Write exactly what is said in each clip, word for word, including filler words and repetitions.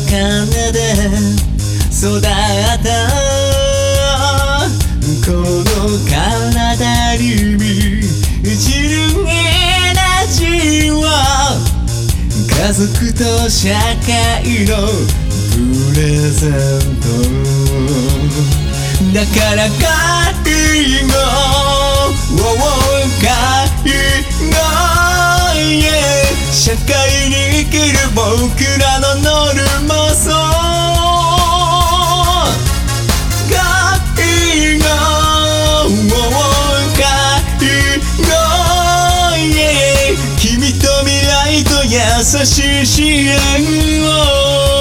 魚で育ったこの体に満ちるエナジーは家族と社会のプレゼントだから介護介護社会に生きる僕らのノルマそう介護介護君と未来と優しい支援を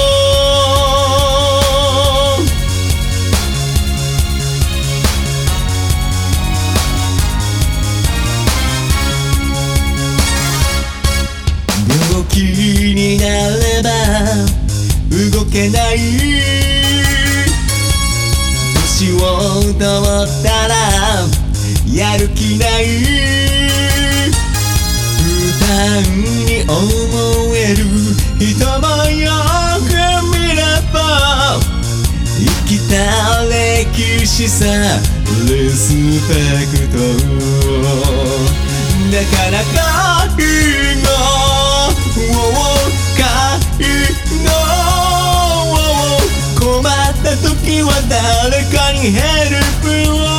病気になれば動けない年を通ったらやる気ない負担に思える人もよく見れば生きた歴史さリスペクトだから介護困った時は誰かにヘルプを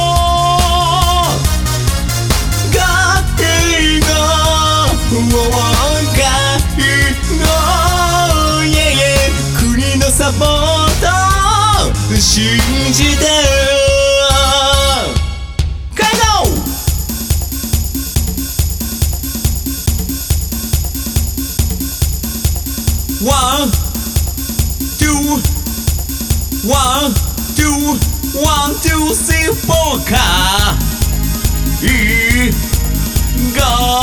介護介護国のサポート信じてOne, two, one, two, one, two, three, four かいご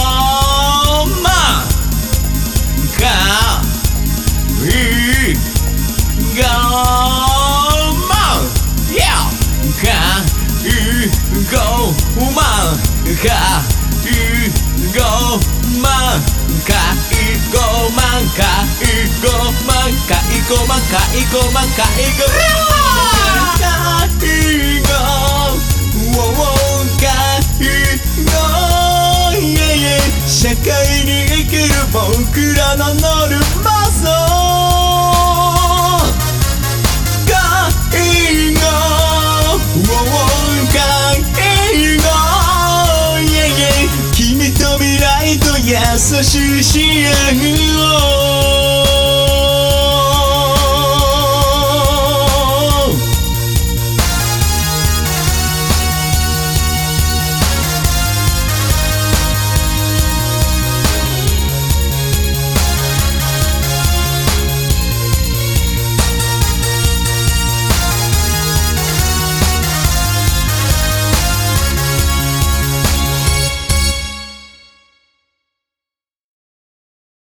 まかいごま Yeah かいごまかいごまかいごまかいごまかいごまかいごまかいごまかいご社会に生きる僕らのノルマそう介護介護君と未来と優しい支援を